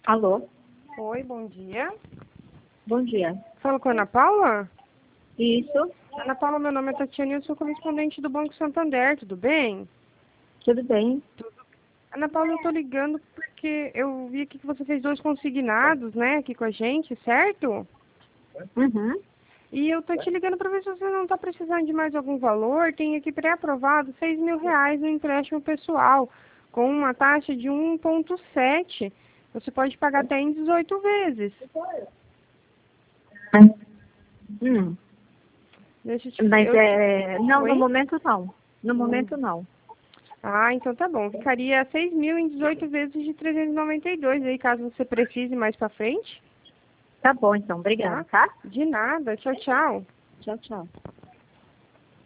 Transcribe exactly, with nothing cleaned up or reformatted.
Alô? Oi, bom dia. Bom dia. Falo com a Ana Paula? Isso, Ana Paula, meu nome é Tatiana e eu sou correspondente do Banco Santander, tudo bem? tudo bem? Ana Paula, eu tô ligando porque eu vi aqui que você fez dois consignados, né, aqui com a gente, certo? Uhum. E eu tô te ligando para ver se você não tá precisando de mais algum valor. Tem aqui pré-aprovado seis mil reais no empréstimo pessoal, com uma taxa de um vírgula sete. Você pode pagar até em dezoito vezes. Hum. Deixa eu te... Mas Eu te... é. Não, no Oi? momento não. No Hum. momento não. Ah, então tá bom. Ficaria seis mil em dezoito vezes de trezentos e noventa e dois aí, caso você precise mais pra frente, Tá bom, então. Obrigada, tá? tá? De nada. Tchau, tchau. Tchau, tchau.